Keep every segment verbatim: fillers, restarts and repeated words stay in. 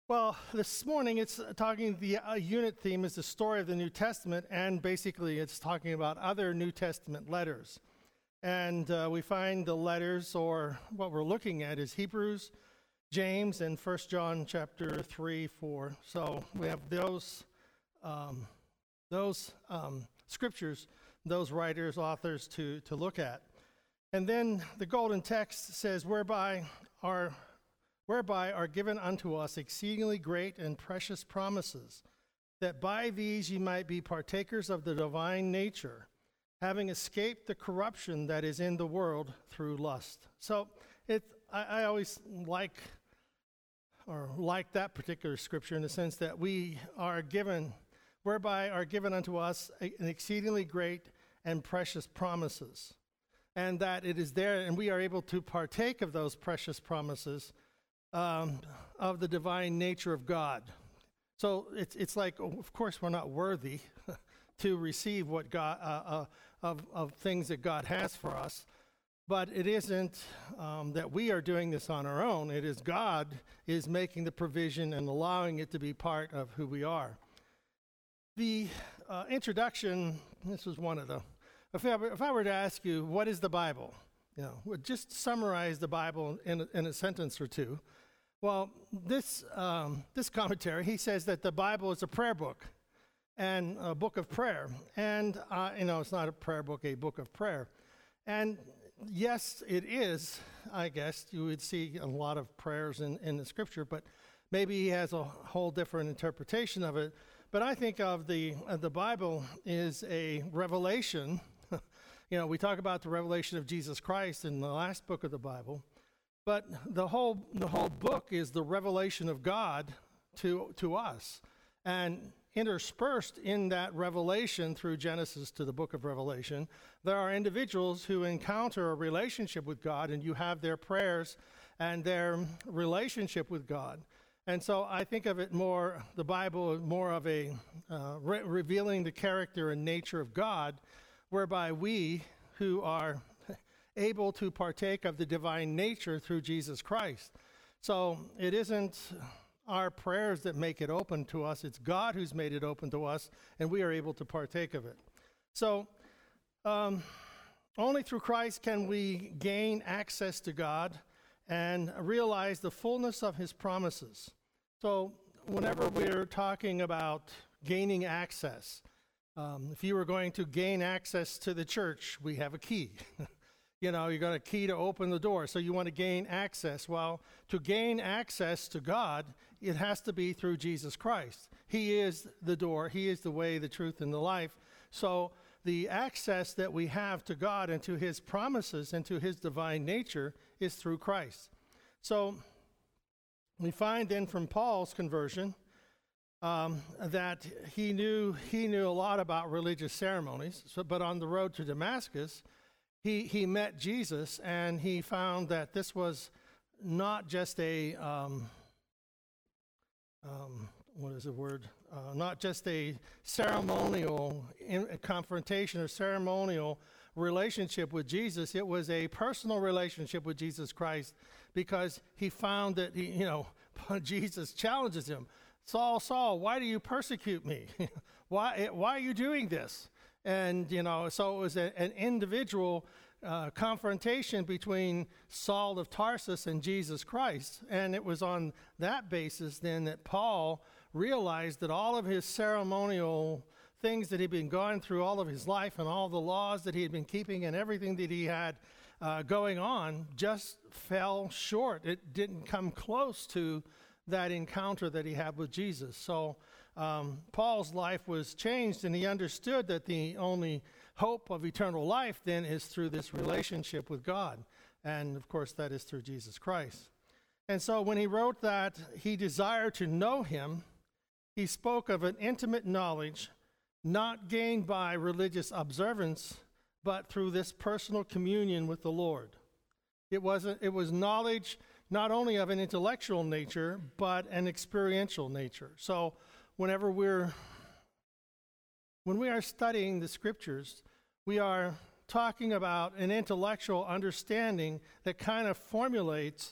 Well, this morning it's talking, the uh, unit theme is the story of the New Testament, and basically it's talking about other New Testament letters. And uh, we find the letters, or what we're looking at is Hebrews, James, and First John chapter three, four. So we have those, um, those um, scriptures, those writers, authors to, to look at. And then the golden text says, whereby our whereby are given unto us exceedingly great and precious promises, that by these ye might be partakers of the divine nature, having escaped the corruption that is in the world through lust. So it, I, I always like, or like that particular scripture in the sense that we are given, whereby are given unto us an exceedingly great and precious promises, and that it is there, and we are able to partake of those precious promises Um, of the divine nature of God. So it's it's like, oh, of course, we're not worthy to receive what God uh, uh, of of things that God has for us, but it isn't um, that we are doing this on our own. It is God is making the provision and allowing it to be part of who we are. The uh, introduction. This was one of the. If I, were, if I were to ask you, what is the Bible? You know, just summarize the Bible in a, in a sentence or two. Well, this um, this commentary, he says that the Bible is a prayer book and a book of prayer. And, uh, you know, it's not a prayer book, a book of prayer. And yes, it is, I guess. You would see a lot of prayers in, in the scripture, but maybe he has a whole different interpretation of it. But I think of the, uh, the Bible is a revelation. You know, we talk about the revelation of Jesus Christ in the last book of the Bible. But the whole the whole book is the revelation of God to to us. And interspersed in that revelation through Genesis to the book of Revelation, there are individuals who encounter a relationship with God, and you have their prayers and their relationship with God. And so I think of it more, the Bible, more of a uh, re- revealing the character and nature of God, whereby we who are able to partake of the divine nature through Jesus Christ. So it isn't our prayers that make it open to us. It's God who's made it open to us, and we are able to partake of it. So um, only through Christ can we gain access to God and realize the fullness of his promises. So whenever we're talking about gaining access, um, if you were going to gain access to the church, we have a key. You know, you got a key to open the door, so you want to gain access. Well, to gain access to God, it has to be through Jesus Christ. He is the door. He is the way, the truth, and the life. So the access that we have to God and to his promises and to his divine nature is through Christ. So we find then from Paul's conversion um, that he knew he knew a lot about religious ceremonies. So, but on the road to Damascus, He he met Jesus, and he found that this was not just a, um, um, what is the word? Uh, not just a ceremonial in, a confrontation or ceremonial relationship with Jesus. It was a personal relationship with Jesus Christ, because he found that, he, you know, Jesus challenges him. Saul, Saul, why do you persecute me? why, why are you doing this? And, you know, so it was a, an individual uh, confrontation between Saul of Tarsus and Jesus Christ. And it was on that basis then that Paul realized that all of his ceremonial things that he'd been going through all of his life, and all the laws that he had been keeping and everything that he had uh, going on, just fell short. It didn't come close to that encounter that he had with Jesus. So Um, Paul's life was changed, and he understood that the only hope of eternal life then is through this relationship with God. And of course, that is through Jesus Christ. And so when he wrote that he desired to know him, he spoke of an intimate knowledge not gained by religious observance, but through this personal communion with the Lord. It wasn't, it was knowledge not only of an intellectual nature, but an experiential nature. So Whenever we're, when we are studying the scriptures, we are talking about an intellectual understanding that kind of formulates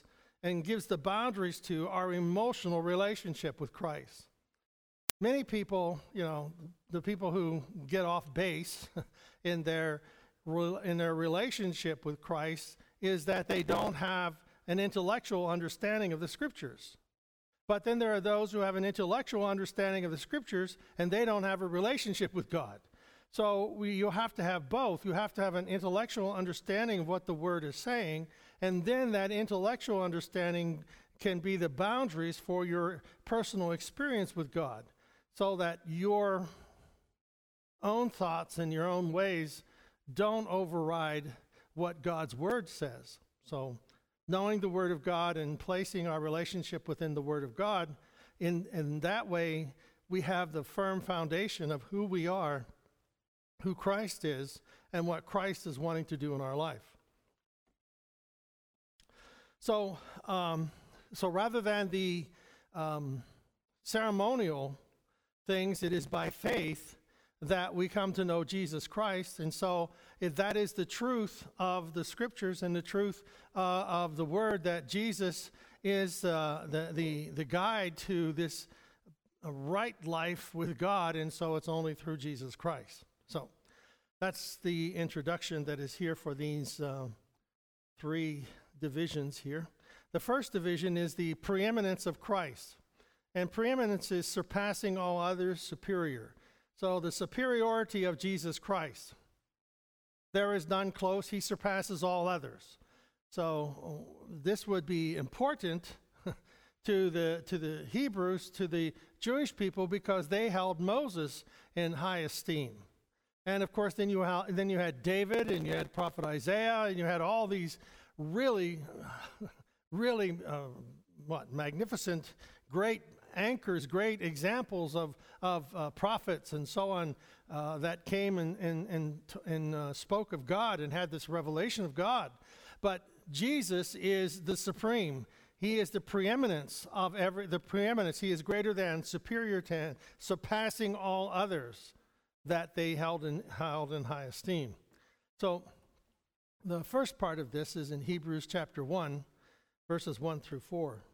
and gives the boundaries to our emotional relationship with Christ. Many people, you know, the people who get off base in their in their relationship with Christ is that they don't have an intellectual understanding of the Scriptures. But then there are those who have an intellectual understanding of the Scriptures and they don't have a relationship with God. So we, you have to have both. You have to have an intellectual understanding of what the Word is saying, and then that intellectual understanding can be the boundaries for your personal experience with God, so that your own thoughts and your own ways don't override what God's Word says. So knowing the Word of God and placing our relationship within the Word of God, in, in that way we have the firm foundation of who we are, who Christ is, and what Christ is wanting to do in our life. So, um, so rather than the um, ceremonial things, it is by faith that we come to know Jesus Christ. And so if that is the truth of the Scriptures and the truth uh, of the Word, that Jesus is uh, the, the, the guide to this right life with God, and so it's only through Jesus Christ. So that's the introduction that is here for these uh, three divisions here. The first division is the preeminence of Christ. And preeminence is surpassing all others, superior. So the superiority of Jesus Christ. There is none close. He surpasses all others. So this would be important to the to the Hebrews, to the Jewish people, because they held Moses in high esteem. And of course, then you ha- then you had David, and you had Prophet Isaiah, and you had all these really, really uh, what magnificent, great anchors, great examples of of uh, prophets and so on uh, that came and and and, and uh, spoke of God and had this revelation of God. But Jesus is the supreme. He is the preeminence of every the preeminence. He is greater than, superior to, surpassing all others that they held in held in high esteem. So the first part of this is in Hebrews chapter one, verses one through four.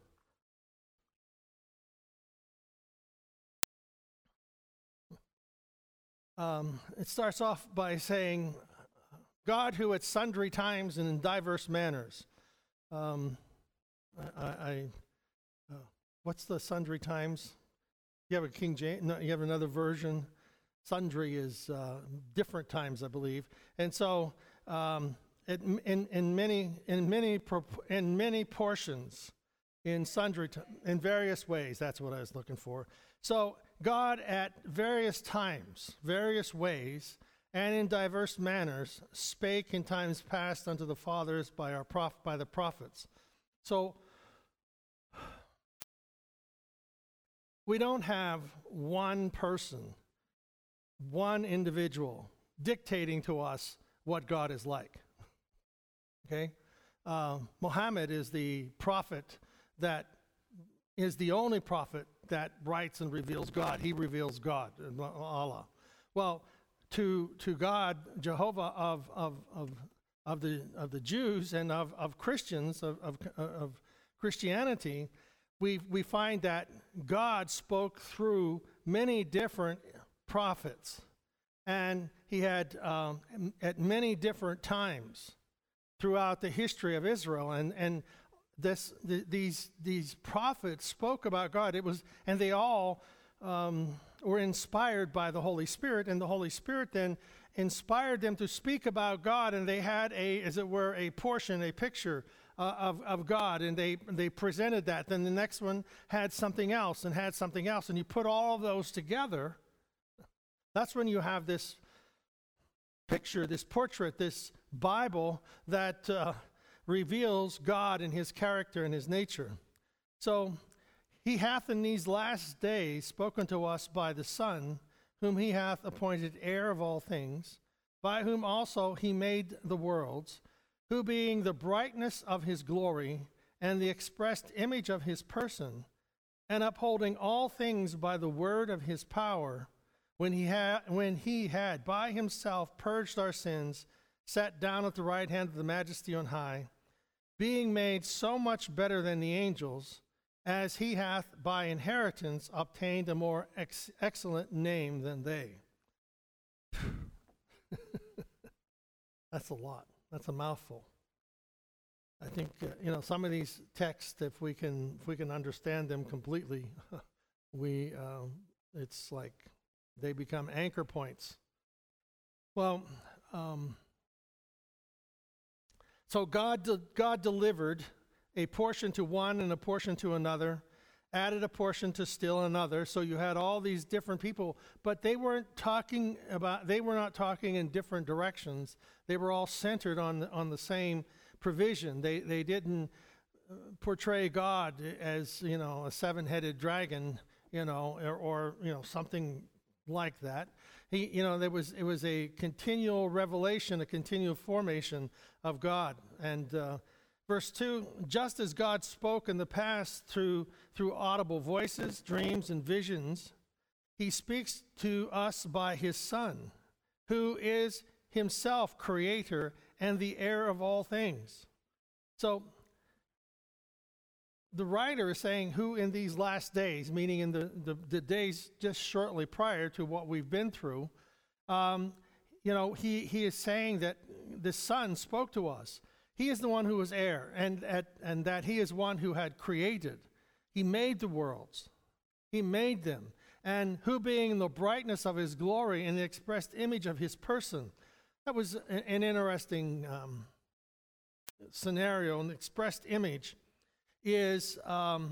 Um, it starts off by saying, God, who at sundry times and in diverse manners. Um, I, I uh, what's the sundry times? You have a King James, no, you have another version. Sundry is uh, different times, I believe. And so, um, it, in in many in many in many portions, in sundry t- in various ways. That's what I was looking for. So God at various times, various ways, and in diverse manners spake in times past unto the fathers by our prof- by the prophets. So we don't have one person, one individual dictating to us what God is like. Okay? Uh, Muhammad is the prophet that is the only prophet that writes and reveals God. He reveals God, Allah. Well, to to God, Jehovah of of of of the of the Jews and of, of Christians of, of of Christianity, we we find that God spoke through many different prophets, and he had um, at many different times throughout the history of Israel, and and this the, these these prophets spoke about God. It was, and they all um, were inspired by the Holy Spirit, and the Holy Spirit then inspired them to speak about God, and they had a, as it were, a portion, a picture uh, of of God, and they they presented that. Then the next one had something else, and had something else, and you put all of those together. That's when you have this picture, this portrait, this Bible that uh, reveals God and his character and his nature. So he hath in these last days spoken to us by the Son, whom he hath appointed heir of all things, by whom also he made the worlds, who being the brightness of his glory and the expressed image of his person, and upholding all things by the word of his power, when he had, when he had by himself purged our sins, sat down at the right hand of the Majesty on high, being made so much better than the angels, as he hath by inheritance obtained a more ex- excellent name than they. That's a lot. That's a mouthful. I think uh, you know some of these texts, if we can if we can understand them completely, we uh, it's like they become anchor points. Well, um, so God de- God delivered a portion to one and a portion to another, added a portion to still another. So you had all these different people, but they weren't talking about. They were not talking in different directions. They were all centered on the, on the same provision. They they didn't uh, portray God as, you know, a seven-headed dragon, you know, or, or you know something like that. He, you know, there was it was a continual revelation, a continual formation of God. And uh, verse two: just as God spoke in the past through through audible voices, dreams, and visions, He speaks to us by His Son, who is Himself Creator and the heir of all things. So the writer is saying who in these last days, meaning in the, the, the days just shortly prior to what we've been through, um, you know, he, he is saying that the Son spoke to us. He is the one who was heir, and, at, and that He is one who had created. He made the worlds. He made them. And who being in the brightness of His glory and the expressed image of His person. That was an, an interesting um, scenario. An expressed image is um,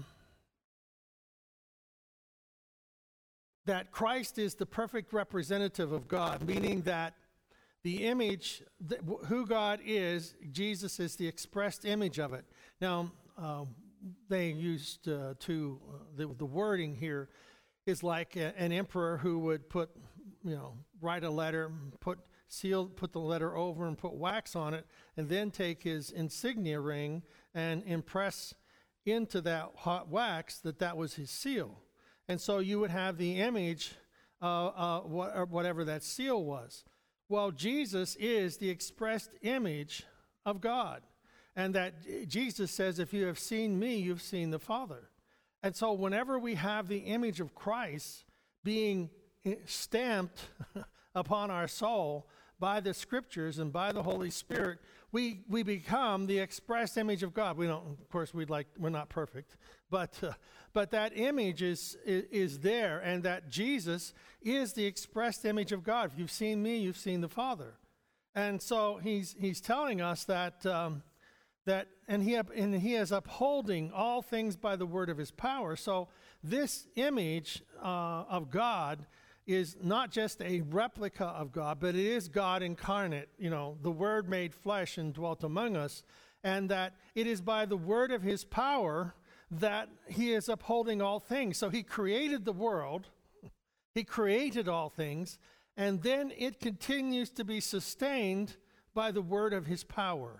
that Christ is the perfect representative of God, meaning that the image, that who God is, Jesus is the expressed image of it. Now, uh, they used uh, to, uh, the, the wording here is like a, an emperor who would put, you know, write a letter, put seal, put the letter over and put wax on it, and then take his insignia ring and impress into that hot wax that that was his seal. And so you would have the image, uh, uh, what, or whatever that seal was. Well, Jesus is the expressed image of God. And that Jesus says, if you have seen me, you've seen the Father. And so whenever we have the image of Christ being stamped upon our soul by the Scriptures and by the Holy Spirit, we we become the express image of God. We don't, of course, we'd like we're not perfect, but uh, but that image is, is is there, and that Jesus is the expressed image of God. If you've seen me, you've seen the Father. And so he's he's telling us that um, that and he and he is upholding all things by the word of His power. So this image uh, of God is not just a replica of God, but it is God incarnate, you know, the Word made flesh and dwelt among us, and that it is by the word of His power that He is upholding all things. So He created the world, He created all things, and then it continues to be sustained by the word of His power.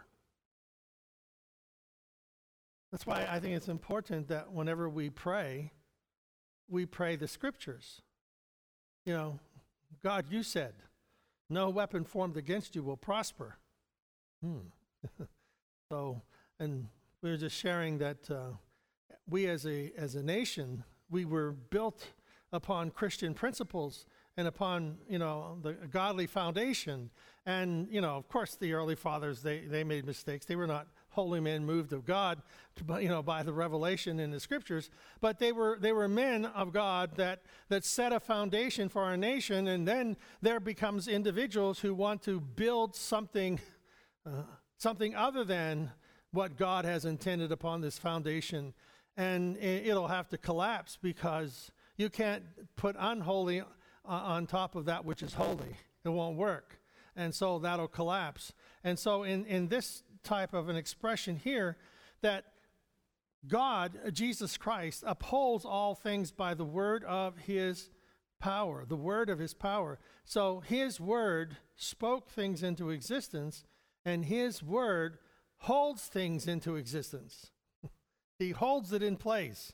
That's why I think it's important that whenever we pray, we pray the Scriptures. You know, God, you said, no weapon formed against you will prosper. Hmm. So, and we were just sharing that uh, we as a as a nation, we were built upon Christian principles and upon, you know, the godly foundation. And, you know, of course, the early fathers, they, they made mistakes. They were not holy men moved of God, to, you know, by the revelation in the Scriptures. But they were they were men of God that, that set a foundation for our nation. And then there becomes individuals who want to build something, uh, something other than what God has intended upon this foundation. And it'll have to collapse because you can't put unholy on top of that which is holy. It won't work. And so that'll collapse. And so in, in this type of an expression here, that God, Jesus Christ, upholds all things by the word of His power, the word of His power. So His word spoke things into existence, and His word holds things into existence. He holds it in place.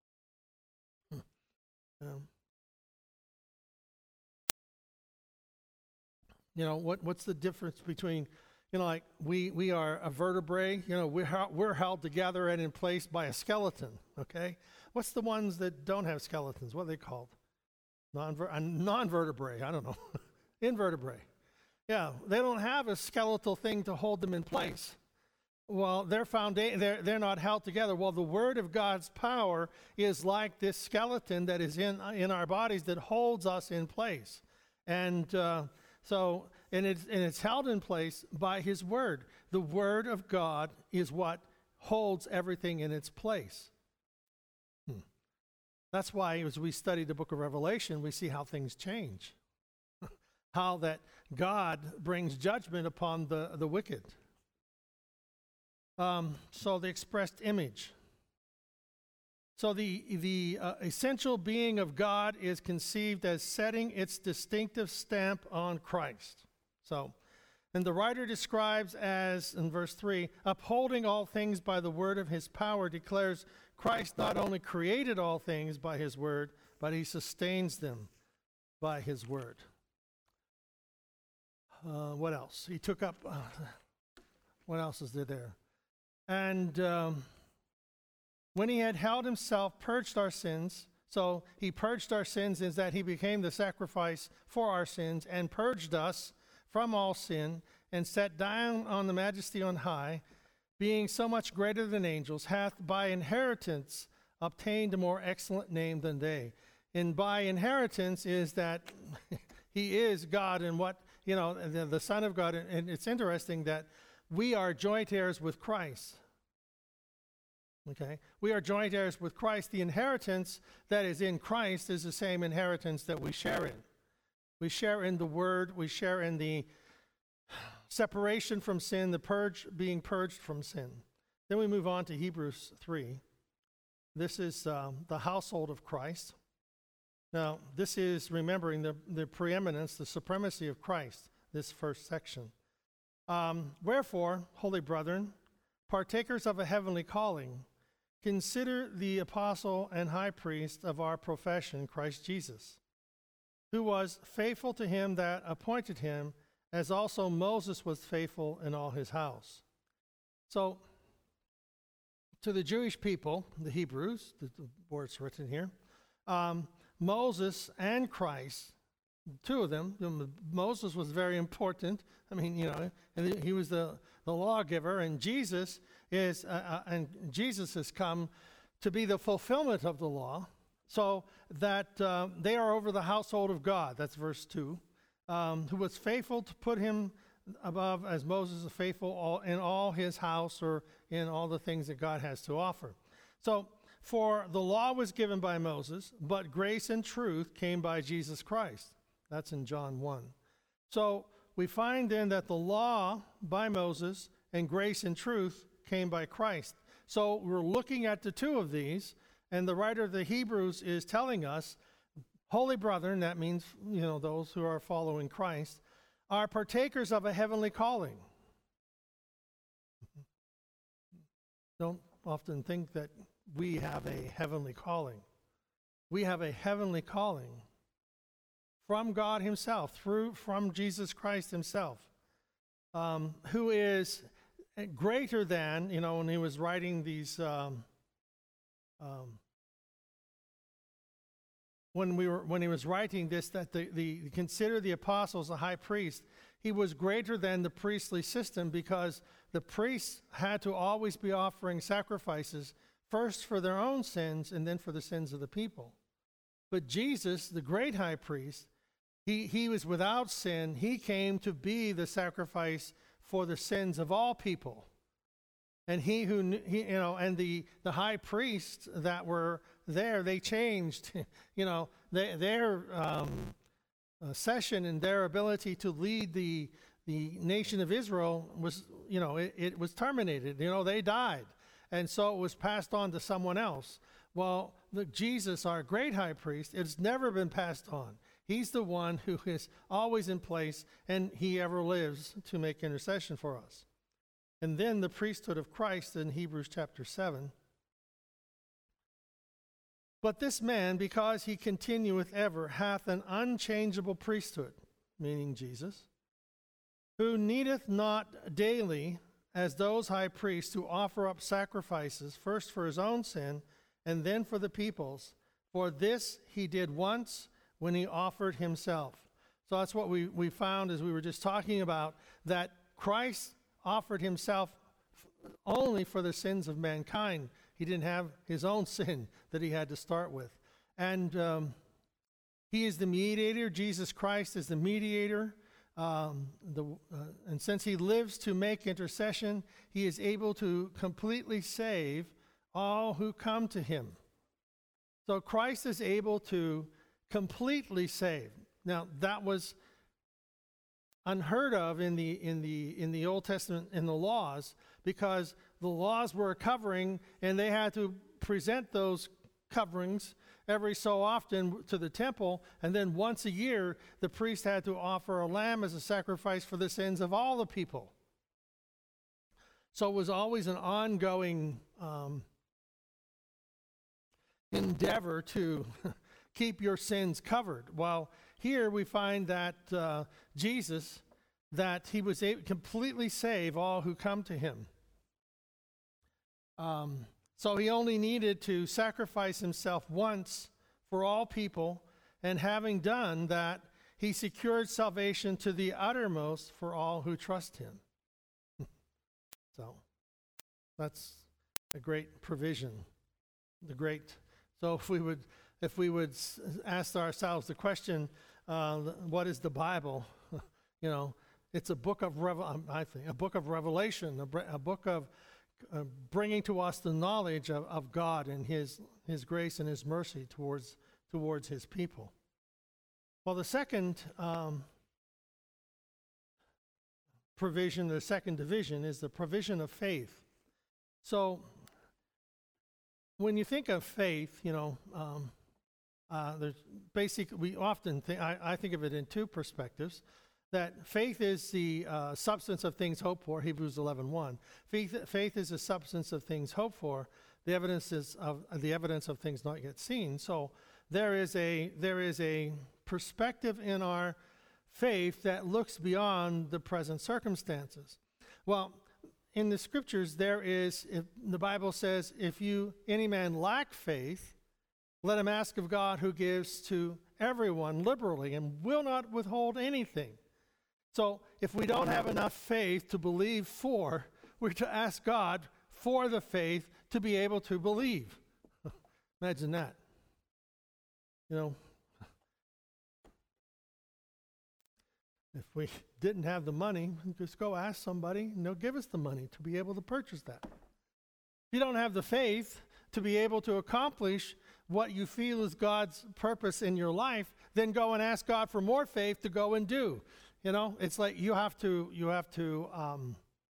Um, you know, what, what's the difference between You know, like we, we are a vertebrae, you know, we're, we're held together and in place by a skeleton, okay? What's the ones that don't have skeletons? What are they called? Non-ver- uh, non-vertebrae, I don't know. Invertebrate. Yeah, they don't have a skeletal thing to hold them in place. Well, their founda- they're, they're not held together. Well, the Word of God's power is like this skeleton that is in, in our bodies that holds us in place. And uh, so, and it's, and it's held in place by His Word. The Word of God is what holds everything in its place. Hmm. That's why as we study the book of Revelation, we see how things change. How that God brings judgment upon the, the wicked. Um, so the expressed image. So the, the uh, essential being of God is conceived as setting its distinctive stamp on Christ. So, and the writer describes as, in verse three, upholding all things by the word of his power, declares Christ not only created all things by his word, but he sustains them by his word. Uh, what else? He took up, uh, what else is there there? And um, when he had held himself, purged our sins, so he purged our sins is that he became the sacrifice for our sins and purged us from all sin and sat down on the majesty on high, being so much greater than angels, hath by inheritance obtained a more excellent name than they. And by inheritance is that he is God and what, you know, the, the Son of God. And it's interesting that we are joint heirs with Christ. Okay? We are joint heirs with Christ. The inheritance that is in Christ is the same inheritance that we share in. We share in the Word. We share in the separation from sin, the purge, being purged from sin. Then we move on to Hebrews three. This is um, the household of Christ. Now, this is remembering the, the preeminence, the supremacy of Christ, this first section. Um, Wherefore, holy brethren, partakers of a heavenly calling, consider the apostle and high priest of our profession, Christ Jesus, who was faithful to him that appointed him, as also Moses was faithful in all his house. So, to the Jewish people, the Hebrews, the, the words written here, um, Moses and Christ, two of them, Moses was very important. I mean, you know, he was the, the lawgiver, and Jesus is, uh, uh, and Jesus has come to be the fulfillment of the law, so that uh, they are over the household of God. That's verse two. Um, who was faithful to put him above, as Moses is faithful all, in all his house or in all the things that God has to offer. So, for the law was given by Moses, but grace and truth came by Jesus Christ. That's in John one. So we find then that the law by Moses and grace and truth came by Christ. So we're looking at the two of these, and the writer of the Hebrews is telling us, holy brethren, that means, you know, those who are following Christ, are partakers of a heavenly calling. Don't often think that we have a heavenly calling. We have a heavenly calling from God himself, through from Jesus Christ himself, um, who is greater than, you know, when he was writing these, um, um, when we were when he was writing this, that the, the consider the apostles a high priest, he was greater than the priestly system because the priests had to always be offering sacrifices first for their own sins and then for the sins of the people. But Jesus, the great high priest, He, he was without sin. He came to be the sacrifice for the sins of all people. And he who, he, you know, and the, the high priests that were there, they changed, you know, they, their um, uh, session and their ability to lead the, the nation of Israel was, you know, it, it was terminated. You know, they died. And so it was passed on to someone else. Well, the, Jesus, our great high priest, it's never been passed on. He's the one who is always in place, and he ever lives to make intercession for us. And then the priesthood of Christ in Hebrews chapter seven. But this man, because he continueth ever, hath an unchangeable priesthood, meaning Jesus, who needeth not daily, as those high priests, to offer up sacrifices, first for his own sin, and then for the people's. For this he did once when he offered himself. So that's what we, we found as we were just talking about, that Christ offered himself only for the sins of mankind. He didn't have his own sin that he had to start with. And um, he is the mediator. Jesus Christ is the mediator. Um, the, uh, and since he lives to make intercession, he is able to completely save all who come to him. So Christ is able to completely save. Now, that was unheard of in the in the in the Old Testament in the laws, because the laws were covering, and they had to present those coverings every so often to the temple, and then once a year the priest had to offer a lamb as a sacrifice for the sins of all the people. So it was always an ongoing um, endeavor to keep your sins covered. While here we find that uh, Jesus, that he was able to completely save all who come to him. Um, so he only needed to sacrifice himself once for all people, and having done that, he secured salvation to the uttermost for all who trust him. So that's a great provision. The great. So if we would, if we would ask ourselves the question, uh, what is the Bible? You know, it's a book of Revel- I think a book of revelation, a, a book of uh, bringing to us the knowledge of, of God and His His grace and His mercy towards towards His people. Well, the second um, provision, the second division, is the provision of faith. So, when you think of faith, you know, um, uh, there's basic. We often think. I, I think of it in two perspectives. That faith is the uh, substance of things hoped for. Hebrews eleven one. Faith, faith is the substance of things hoped for. The evidence is of uh, the evidence of things not yet seen. So there is a there is a perspective in our faith that looks beyond the present circumstances. Well, in the scriptures, there is, if the Bible says, if you any man lack faith, let him ask of God, who gives to everyone liberally and will not withhold anything. So if we don't have enough faith to believe for, we're to ask God for the faith to be able to believe. Imagine that. You know, if we didn't have the money, just go ask somebody and they'll give us the money to be able to purchase that. If you don't have the faith to be able to accomplish what you feel is God's purpose in your life, then go and ask God for more faith to go and do. You know, it's like you have to you have to um,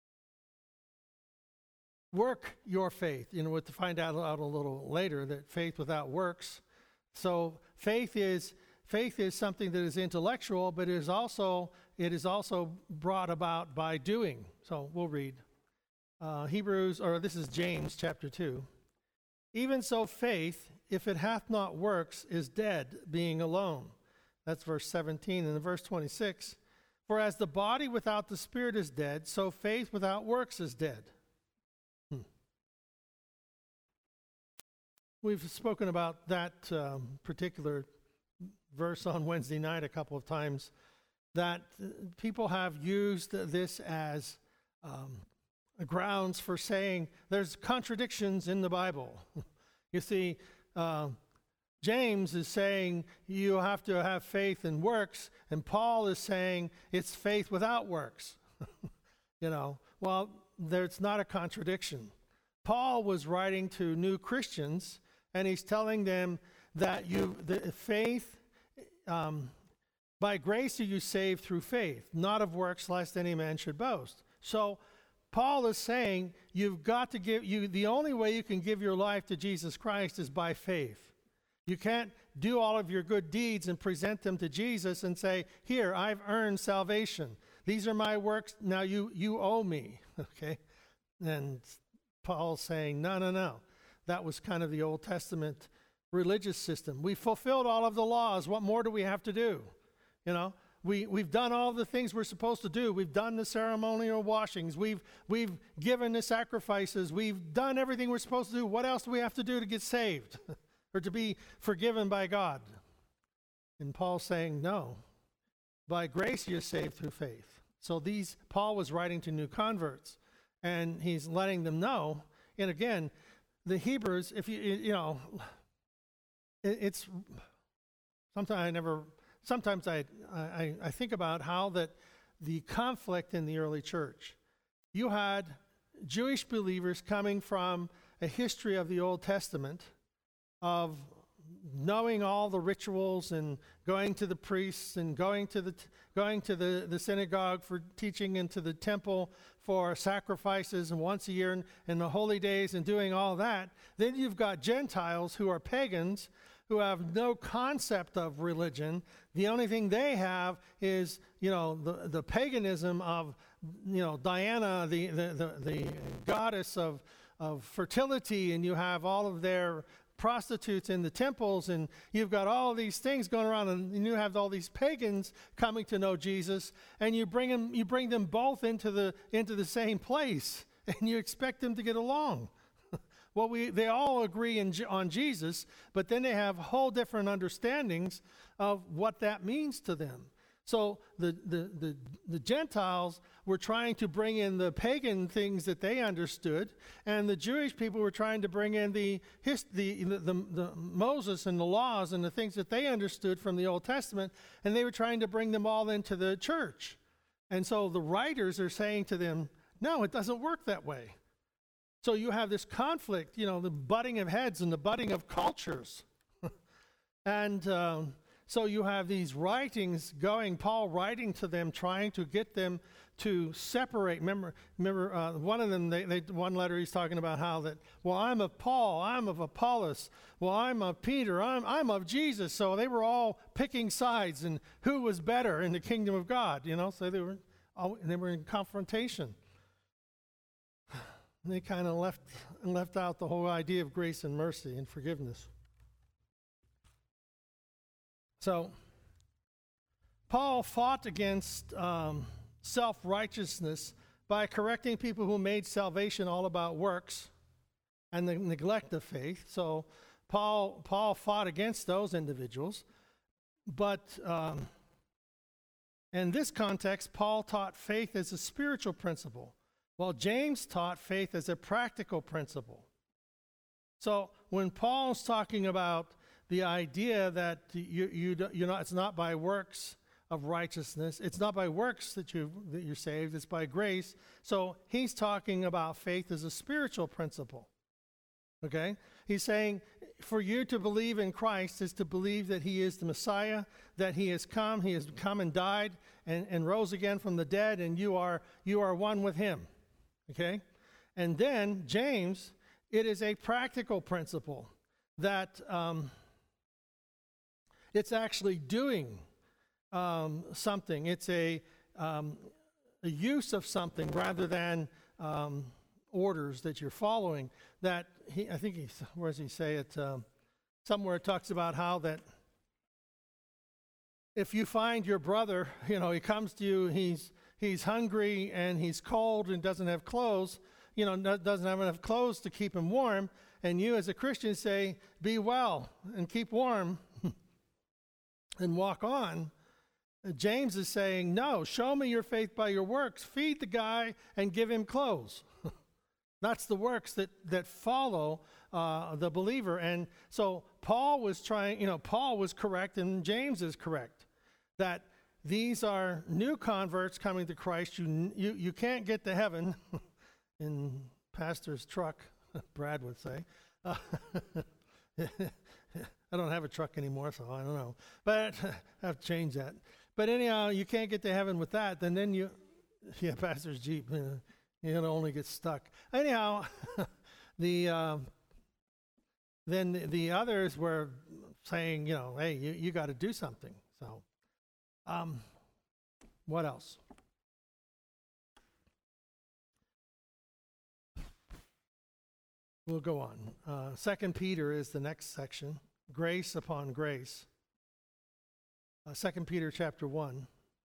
work your faith. You know, what to find out, out a little later that faith without works. So faith is faith is something that is intellectual, but it is also it is also brought about by doing. So we'll read uh, Hebrews, or this is James chapter two. Even so, faith, if it hath not works, is dead, being alone. That's verse seventeen. And in verse twenty-six, for as the body without the spirit is dead, so faith without works is dead. Hmm. We've spoken about that um, particular verse on Wednesday night a couple of times, that uh, people have used this as um, grounds for saying there's contradictions in the Bible. You see, uh, James is saying you have to have faith and works, and Paul is saying it's faith without works. You know, well, there's not a contradiction. Paul was writing to new Christians, and he's telling them that you, the faith, um, by grace are you saved through faith, not of works, lest any man should boast. So Paul is saying you've got to give, you. the only way you can give your life to Jesus Christ is by faith. You can't do all of your good deeds and present them to Jesus and say, here, I've earned salvation. These are my works. Now you, you owe me. Okay? And Paul's saying, no, no, no. That was kind of the Old Testament religious system. We fulfilled all of the laws. What more do we have to do? You know, we, we've done all the things we're supposed to do. We've done the ceremonial washings. We've, we've given the sacrifices. We've done everything we're supposed to do. What else do we have to do to get saved or to be forgiven by God? And Paul's saying, no. By grace you're saved through faith. So these, Paul was writing to new converts, and he's letting them know. And again, the Hebrews, if you, you know, it, it's, sometimes I never, sometimes I, I, I think about how that the conflict in the early church, you had Jewish believers coming from a history of the Old Testament of knowing all the rituals and going to the priests and going to the t- going to the, the synagogue for teaching, into the temple for sacrifices and once a year and, and the holy days and doing all that. Then you've got Gentiles who are pagans who have no concept of religion. The only thing they have is, you know, the, the paganism of, you know, Diana, the, the, the, the goddess of, of fertility, and you have all of their prostitutes in the temples, and you've got all these things going around, and you have all these pagans coming to know Jesus, and you bring them, you bring them both into the into the same place, and you expect them to get along. Well, we they all agree in, on Jesus, but then they have whole different understandings of what that means to them. So the, the, the, the Gentiles were trying to bring in the pagan things that they understood, and the Jewish people were trying to bring in the, his, the, the, the, the Moses and the laws and the things that they understood from the Old Testament, and they were trying to bring them all into the church. And so the writers are saying to them, no, it doesn't work that way. So you have this conflict, you know, the butting of heads and the butting of cultures. and... Um, So you have these writings going, Paul writing to them, trying to get them to separate. Remember, remember uh, one of them, they, they, one letter he's talking about how that, well, I'm of Paul, I'm of Apollos, well, I'm of Peter, I'm, I'm of Jesus. So they were all picking sides and who was better in the kingdom of God, you know. So they were, all, they were in confrontation. And they kind of left, left out the whole idea of grace and mercy and forgiveness. So, Paul fought against um, self-righteousness by correcting people who made salvation all about works and the neglect of faith. So, Paul Paul fought against those individuals. But um, in this context, Paul taught faith as a spiritual principle, while James taught faith as a practical principle. So, when Paul's talking about the idea that you, you, you know, it's not by works of righteousness, it's not by works that, you, that you're saved, it's by grace. So he's talking about faith as a spiritual principle, okay? He's saying for you to believe in Christ is to believe that he is the Messiah, that he has come, he has come and died and, and rose again from the dead, and you are, you are one with him, okay? And then, James, it is a practical principle that... Um, It's actually doing um, something. It's a, um, a use of something rather than um, orders that you're following. That he, I think he, where does he say it? Um, somewhere it talks about how that if you find your brother, you know, he comes to you, he's he's hungry and he's cold and doesn't have clothes, you know, doesn't have enough clothes to keep him warm, and you as a Christian say, "Be well and keep warm." And walk on. James is saying, no, show me your faith by your works. Feed the guy and give him clothes. That's the works that, that follow uh, the believer. And so Paul was trying, you know, Paul was correct and James is correct. That these are new converts coming to Christ. You, you, you can't get to heaven in pastor's truck, Brad would say. Uh, I don't have a truck anymore, so I don't know. But I have to change that. But anyhow, you can't get to heaven with that. Then then you, yeah, pastor's Jeep, you know, you're going to only get stuck. Anyhow, the um, then the, the others were saying, you know, hey, you, you got to do something. So um, what else? We'll go on. Uh, Second Peter is the next section. Grace upon grace. Uh, Second Peter chapter one.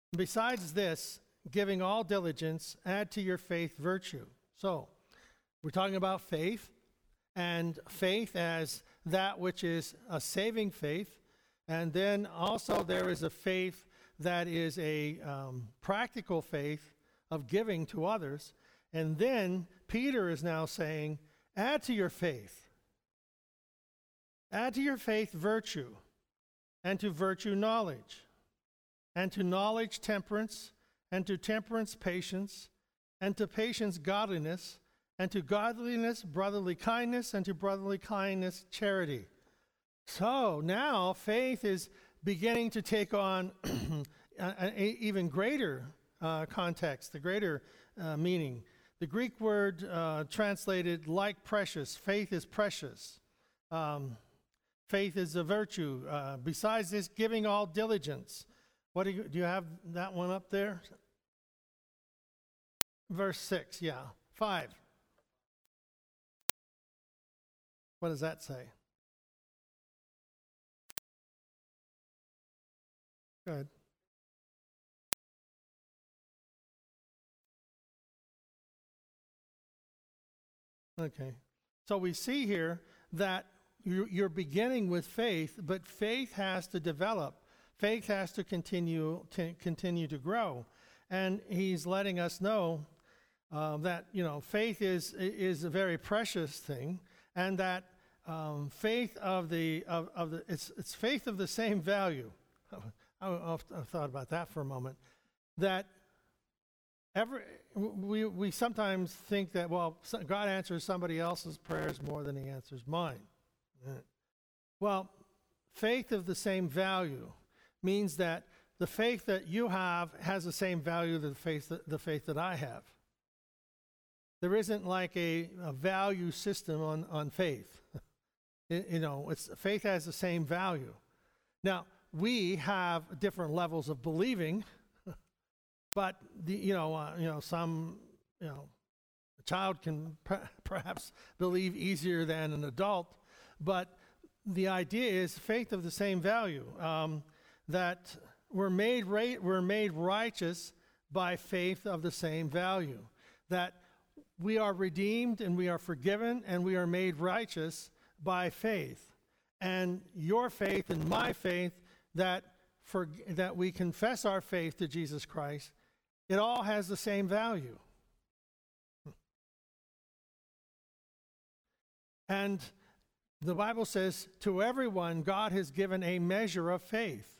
Besides this, giving all diligence, add to your faith virtue. So, we're talking about faith, and faith as that which is a saving faith. And then also there is a faith that is a um, practical faith of giving to others. And then Peter is now saying, add to your faith. Add to your faith virtue, and to virtue knowledge, and to knowledge temperance, and to temperance patience, and to patience godliness, and to godliness brotherly kindness, and to brotherly kindness charity. So now faith is beginning to take on an even greater uh, context, the greater uh, meaning. The Greek word uh, translated like precious, faith is precious. Um, faith is a virtue. Uh, besides this, giving all diligence. What do you, do you have that one up there? Verse six, yeah. Five. What does that say? Go ahead. Okay. So we see here that you're beginning with faith, but faith has to develop. Faith has to continue to continue to grow. And he's letting us know uh, that, you know, faith is is a very precious thing, and that um, faith of the of, of the it's it's faith of the same value. I, I've, I've thought about that for a moment. That every we we sometimes think that, well, God answers somebody else's prayers more than He answers mine. Well, faith of the same value means that the faith that you have has the same value as the faith that, the faith that I have. There isn't like a, a value system on, on faith. it, you know, it's, faith has the same value. Now, we have different levels of believing, but the, you know, uh, you know, some, you know, a child can per- perhaps believe easier than an adult, but the idea is faith of the same value. Um, that we're made right, we're made righteous by faith of the same value. That we are redeemed and we are forgiven and we are made righteous by faith. And your faith and my faith, that for that we confess our faith to Jesus Christ, it all has the same value. And the Bible says, to everyone God has given a measure of faith.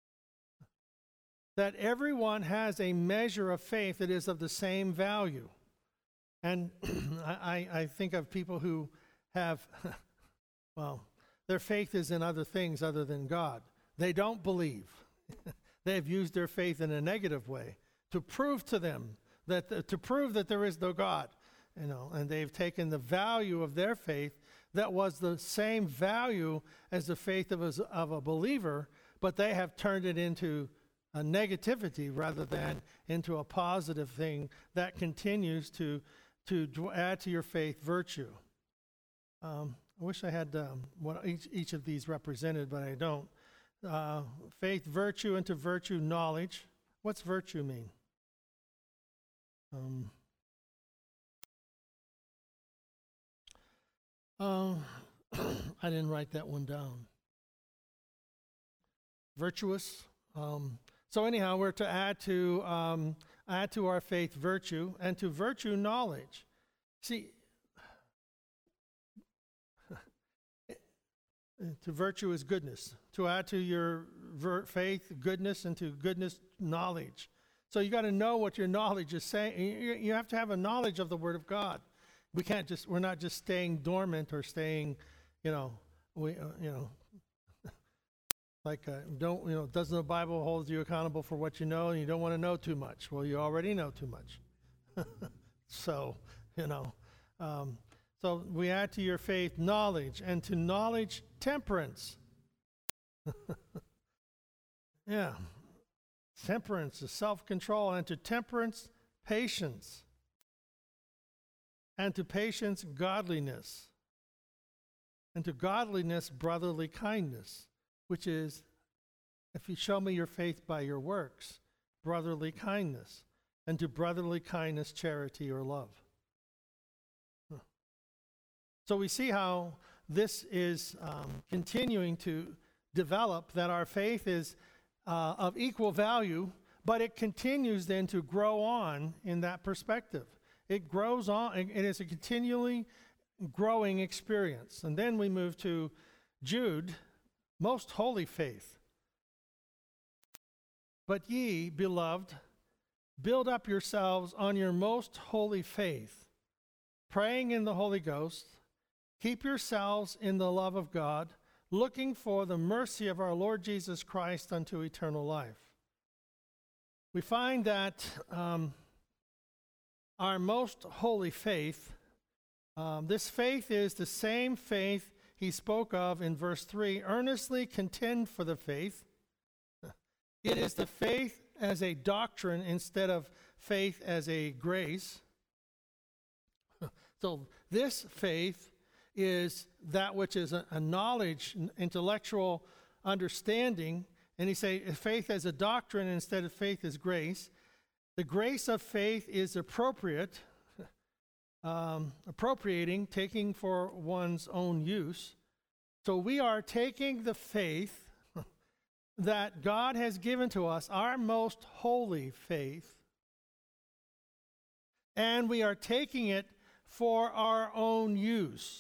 That everyone has a measure of faith that is of the same value. And I, I think of people who have, well, their faith is in other things other than God. They don't believe. They have used their faith in a negative way to prove to them, that the, to prove that there is no God. You know, and they've taken the value of their faith that was the same value as the faith of a, of a believer, but they have turned it into a negativity rather than into a positive thing that continues to to add to your faith virtue. Um, I wish I had um, what each, each of these represented, but I don't. Uh, faith, virtue, into virtue, knowledge. What's virtue mean? Um, um, I didn't write that one down. Virtuous. Um, So anyhow, we're to add to um, add to our faith virtue, and to virtue knowledge. See, to virtue is goodness. To add to your ver- faith goodness, and to goodness knowledge. So you got to know what your knowledge is saying. You, you have to have a knowledge of the Word of God. We can't just we're not just staying dormant or staying, you know, we uh, you know. Like, uh, don't, you know, doesn't the Bible hold you accountable for what you know, and you don't want to know too much? Well, you already know too much. So, you know, um, so we add to your faith knowledge, and to knowledge temperance. Yeah. Temperance is self-control, and to temperance patience, and to patience godliness, and to godliness brotherly kindness. Which is, if you show me your faith by your works, brotherly kindness, and to brotherly kindness, charity or love. Huh. So we see how this is um, continuing to develop, that our faith is uh, of equal value, but it continues then to grow on in that perspective. It grows on, it is a continually growing experience. And then we move to Jude, most holy faith. But ye, beloved, build up yourselves on your most holy faith, praying in the Holy Ghost. Keep yourselves in the love of God, looking for the mercy of our Lord Jesus Christ unto eternal life. We find that um, our most holy faith, um, this faith is the same faith he spoke of in verse three, earnestly contend for the faith. It is the faith as a doctrine instead of faith as a grace. So this faith is that which is a, a knowledge, intellectual understanding. And he say faith as a doctrine instead of faith as grace. The grace of faith is appropriate, um, appropriating, taking for one's own use. So we are taking the faith that God has given to us, our most holy faith, and we are taking it for our own use.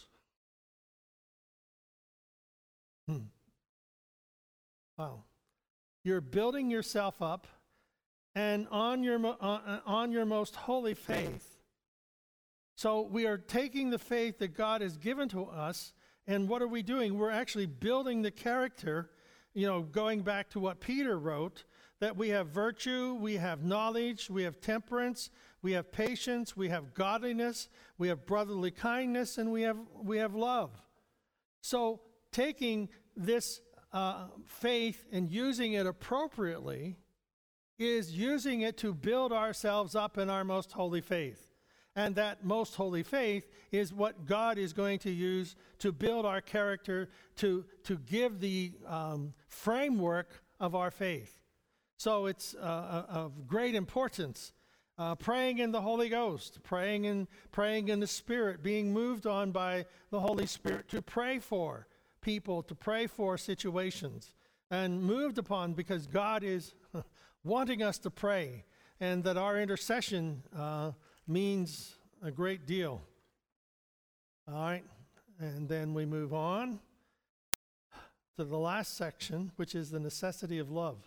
Hmm. Wow. You're building yourself up, and on your, uh, on your most holy faith. So we are taking the faith that God has given to us, and what are we doing? We're actually building the character. You know, going back to what Peter wrote, that we have virtue, we have knowledge, we have temperance, we have patience, we have godliness, we have brotherly kindness, and we have we have love. So taking this uh, faith and using it appropriately is using it to build ourselves up in our most holy faith. And that most holy faith is what God is going to use to build our character, to, to give the um, framework of our faith. So it's uh, of great importance. Uh, praying in the Holy Ghost, praying in, praying in the Spirit, being moved on by the Holy Spirit to pray for people, to pray for situations, and moved upon because God is wanting us to pray, and that our intercession uh, means a great deal. All right, and then we move on to the last section, which is the necessity of love.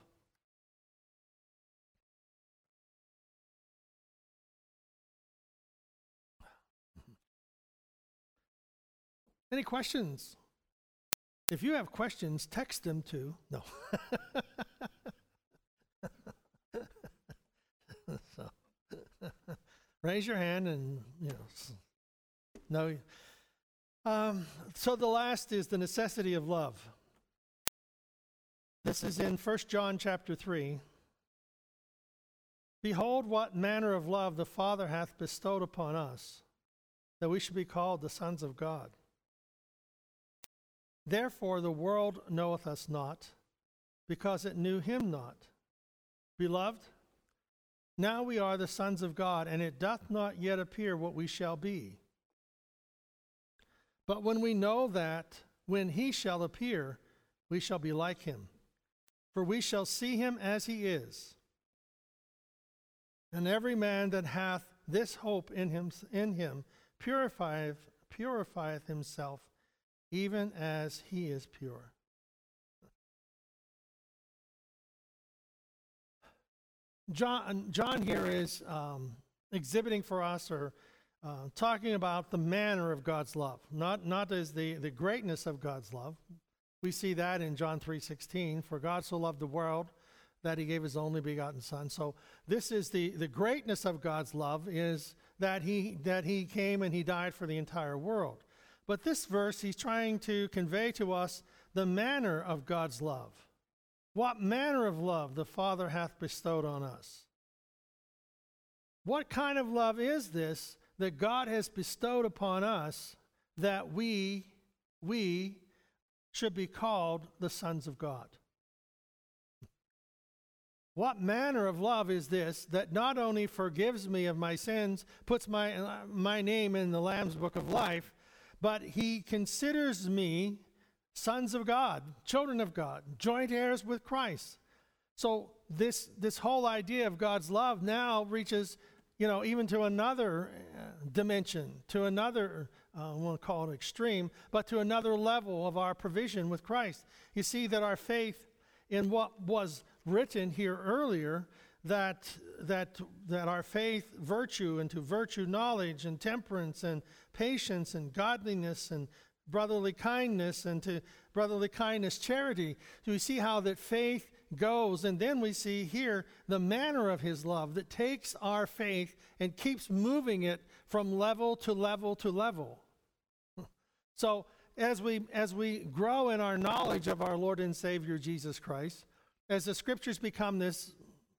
Any questions? If you have questions, text them to, no. so, raise your hand and, you know, no. Um, so the last is the necessity of love. This is in First John chapter three. Behold, what manner of love the Father hath bestowed upon us, that we should be called the sons of God. Therefore the world knoweth us not, because it knew him not. Beloved, now we are the sons of God, and it doth not yet appear what we shall be. But when we know that, when he shall appear, we shall be like him, for we shall see him as he is. And every man that hath this hope in him, in him purifieth, purifieth himself, even as he is pure. John, John here is um, exhibiting for us, or uh, talking about the manner of God's love, not not as the, the greatness of God's love. We see that in John three sixteen, for God so loved the world that he gave his only begotten Son. So this is the, the greatness of God's love, is that he that he came and he died for the entire world. But this verse, he's trying to convey to us the manner of God's love. What manner of love the Father hath bestowed on us. What kind of love is this that God has bestowed upon us, that we, we should be called the sons of God? What manner of love is this, that not only forgives me of my sins, puts my, uh, my name in the Lamb's book of life, but he considers me sons of God, children of God, joint heirs with Christ. So this, this whole idea of God's love now reaches, you know, even to another uh, dimension, to another, uh, I won't call it extreme, but to another level of our provision with Christ. You see that our faith in what was written here earlier, that that that our faith, virtue, into virtue, knowledge, and temperance, and patience, and godliness, and brotherly kindness, and to brotherly kindness, charity. So we see how that faith goes, and then we see here the manner of his love that takes our faith and keeps moving it from level to level to level. So as we as we grow in our knowledge of our Lord and Savior Jesus Christ, as the scriptures become this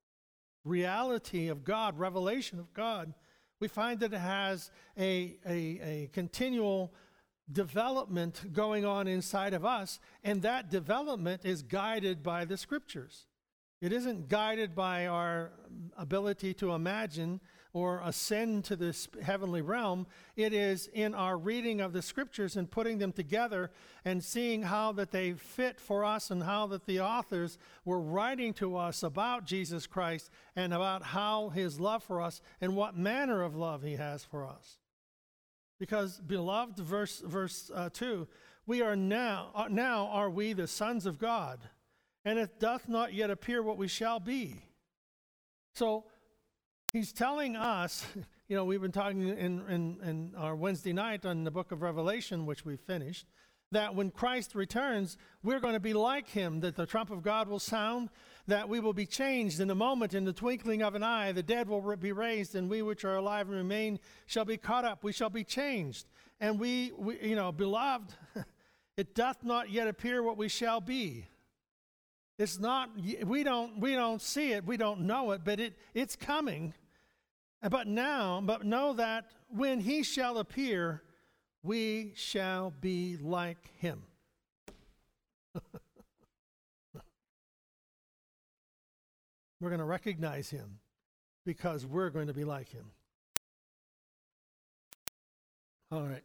reality of God, revelation of God, we find that it has a, a, a continual development going on inside of us, and that development is guided by the scriptures. It isn't guided by our ability to imagine or ascend to this heavenly realm. It is in our reading of the scriptures and putting them together and seeing how that they fit for us, and how that the authors were writing to us about Jesus Christ and about how his love for us and what manner of love he has for us. Because, beloved, verse verse uh, two, we are now, uh, now are we the sons of God, and it doth not yet appear what we shall be. So he's telling us, you know, we've been talking in, in, in our Wednesday night on the book of Revelation, which we finished, that when Christ returns, we're going to be like him, that the trump of God will sound, that we will be changed in a moment, in the twinkling of an eye. The dead will be raised, and we which are alive and remain shall be caught up. We shall be changed. And we, we you know, beloved, it doth not yet appear what we shall be. It's not, we don't, we don't see it, we don't know it, but it, it's coming. But now, but know that when he shall appear, we shall be like him. We're going to recognize him because we're going to be like him. All right.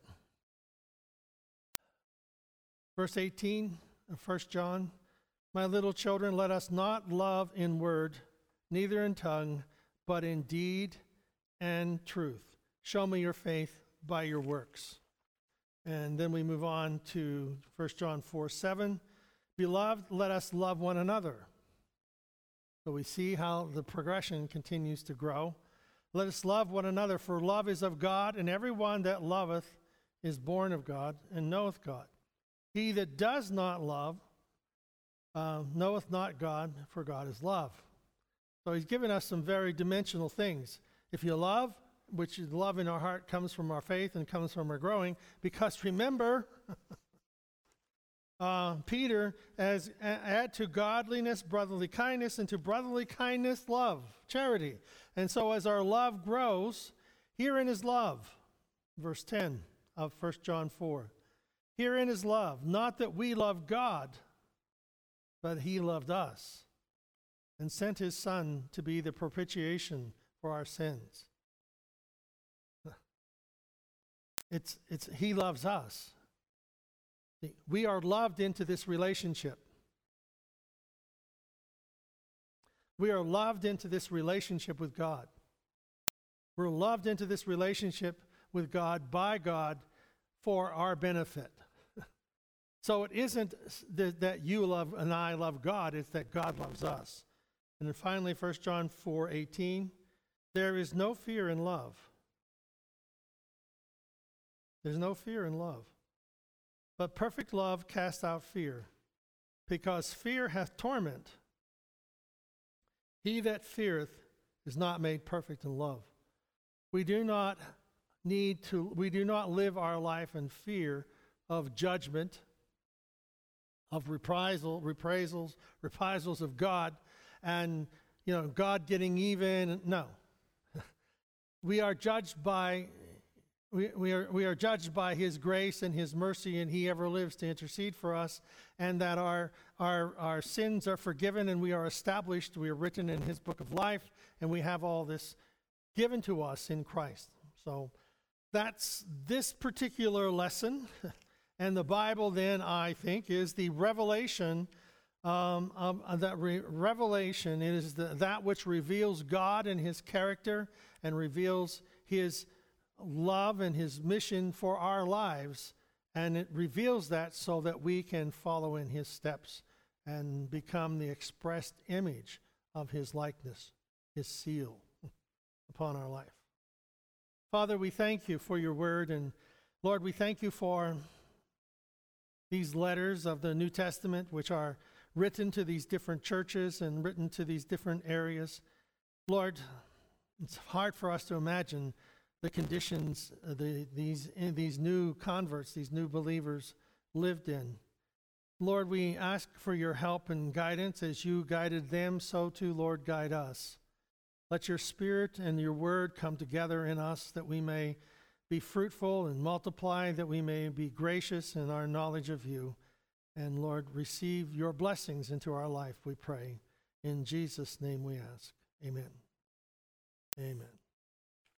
Verse eighteen of First John. My little children, let us not love in word, neither in tongue, but in deed and truth. Show me your faith by your works. And then we move on to First John four seven. Beloved, let us love one another. So we see how the progression continues to grow. Let us love one another, for love is of God, and everyone that loveth is born of God and knoweth God. He that does not love uh, knoweth not God, for God is love. So he's given us some very dimensional things. If you love, which is love in our heart comes from our faith and comes from our growing, because remember, uh, Peter, as add to godliness, brotherly kindness, and to brotherly kindness, love, charity. And so as our love grows, herein is love, verse ten of First John four. Herein is love, not that we love God, but he loved us and sent his Son to be the propitiation for our sins. It's, it's, he loves us. We are loved into this relationship. We are loved into this relationship with God. We're loved into this relationship with God, by God, for our benefit. So it isn't that, that you love and I love God, it's that God loves us. And then finally, First John four eighteen, there is no fear in love. There's no fear in love. But perfect love casts out fear, because fear hath torment. He that feareth is not made perfect in love. We do not need to, we do not live our life in fear of judgment, of reprisal, reprisals, reprisals of God, and, you know, God getting even. No. We are judged by we, we, are, we are judged by his grace and his mercy, and he ever lives to intercede for us, and that our, our, our sins are forgiven and we are established. We are written in his book of life, and we have all this given to us in Christ. So that's this particular lesson. And the Bible then, I think, is the revelation um, of, of that re- revelation. It is the, that which reveals God and his character and reveals his love and his mission for our lives. And it reveals that so that we can follow in his steps and become the expressed image of his likeness, his seal upon our life. Father, we thank you for your word, and Lord, we thank you for these letters of the New Testament, which are written to these different churches and written to these different areas. Lord, it's hard for us to imagine the conditions uh, the, these, these new converts, these new believers lived in. Lord, we ask for your help and guidance. As you guided them, so too, Lord, guide us. Let your Spirit and your word come together in us, that we may be fruitful and multiply, that we may be gracious in our knowledge of you. And Lord, receive your blessings into our life, we pray. In Jesus' name we ask. Amen.